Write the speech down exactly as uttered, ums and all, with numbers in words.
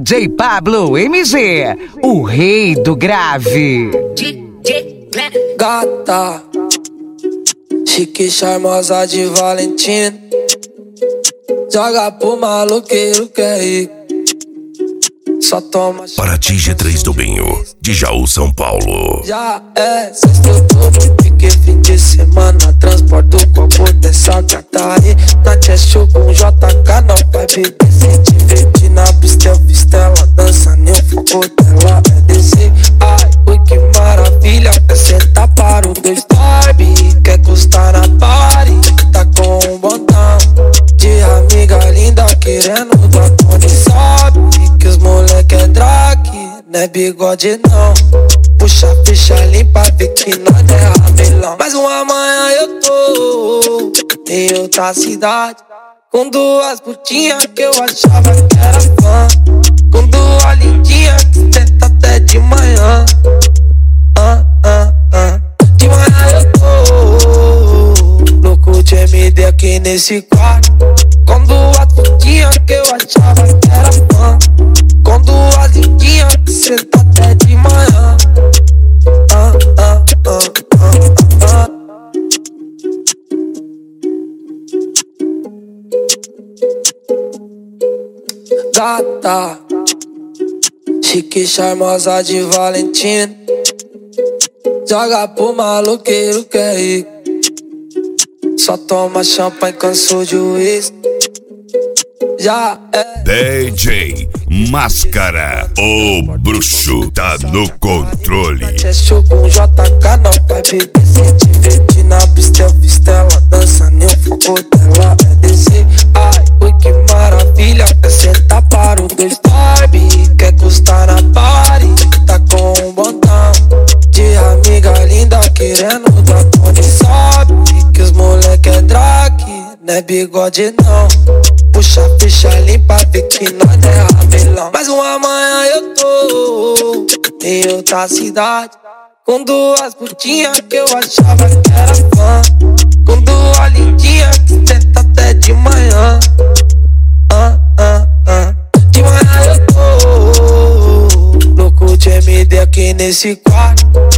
J Pablo M G, o rei do grave. Gata, chique, charmosa de Valentina, joga pro maloqueiro que é rico, só toma. Paraty G três do Binho, de Jaú, São Paulo. Já é sexto todo, pique fim de semana, transporto o copo dessa gata aí. Na Cheshire com J K, não vai beber, se divertir na pista, eu fiz tela, dança nem o fogo dela é descer. Ai, ui que maravilha, quer sentar para o dois Barbie, quer custar na party, tá com um botão de amiga linda querendo dar Tony, sabe que os moleque é drag, não é bigode não. Puxa a ficha limpa, vê que nós é ramelão. Mas uma manhã eu tô em outra cidade, com duas putinhas que eu achava que era fã, com duas lindinhas que tenta até de manhã. Ah, ah, ah. De manhã eu tô louco de M D aqui nesse quarto, com duas putinhas que eu achava que era fã, com duas lindinhas que senta até de manhã. Ah, ah, ah, ah, ah. Gata, chique, charmosa de Valentina, joga pro maloqueiro que é rico, só toma champanhe, cansou de uísque. Já é D J Máscara, o bruxo tá no controle. Cheshire com J K, não vai beber, se divertir na pista, eu fiz tela, dança nem o fogo dela é descer. Ai, ui que maravilha, quer sentar para o dois Barbie, quer custar na party, tá com um botão de amiga linda querendo dar Tony, sabe que os moleque é drag, não é bigode não. Puxa a ficha limpa, vê que nós é ramelão. Mas uma manhã eu tô em outra cidade, com duas putinhas que eu achava que era fã, com duas lindinhas que tenta até de manhã. Ah, ah, ah. De manhã eu tô louco de M D aqui nesse quarto,